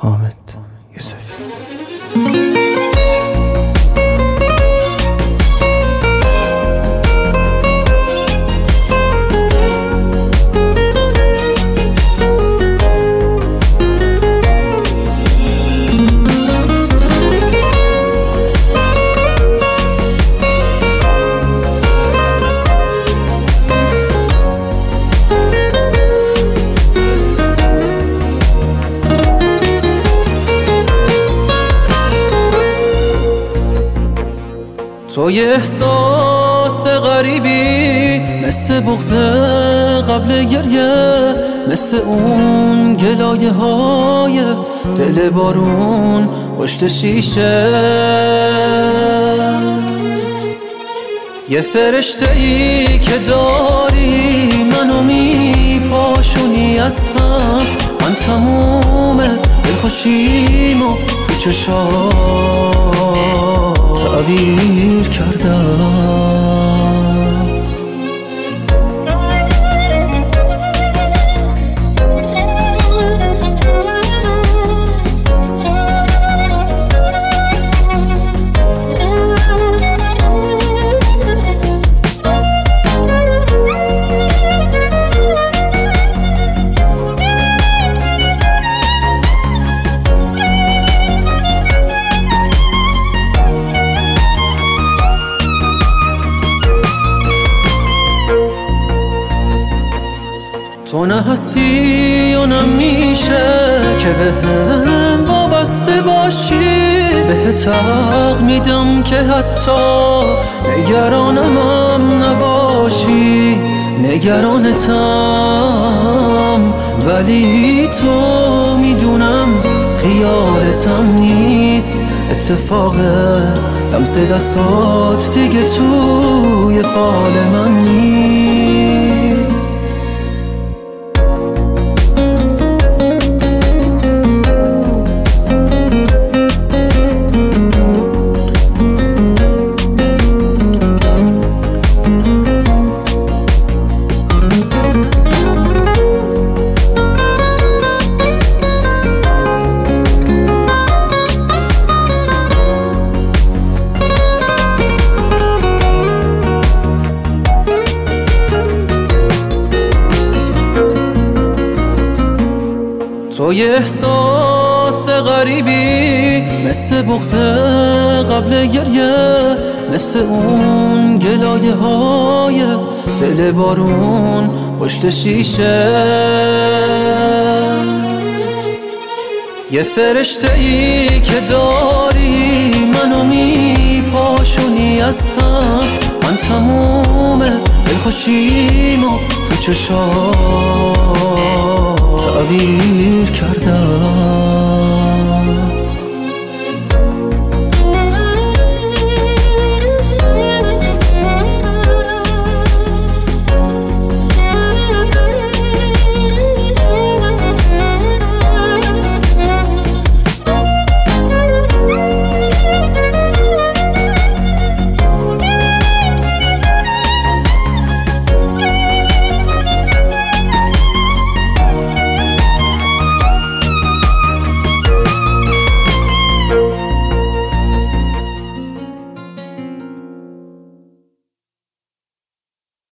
حامد یوسفی. تو یه احساس غریبی مثل بغض قبل گریه، مثل اون گلایه های دل بارون پشت شیشه. یه فرشته ای که داری منو میپاشونی از هم، من تموم دلخوشیمو تو چشات تعبیر کردم. تو نه هستی و نمیشه که به هم وابسته باشی، بهت حق میدم که حتی نگرانم نباشی. نگرانتم ولی تو میدونم خیالتم نیست، اتفاق لمس دستات دیگه توی فال من نیست. تو یه احساس غریبی مثل بغض قبل گریه، مثل اون گلایه های دل بارون پشت شیشه. یه فرشته ای که داری منو میپاشونی از هم، من تموم دلخوشیمو تو چشات تعبیر کردم.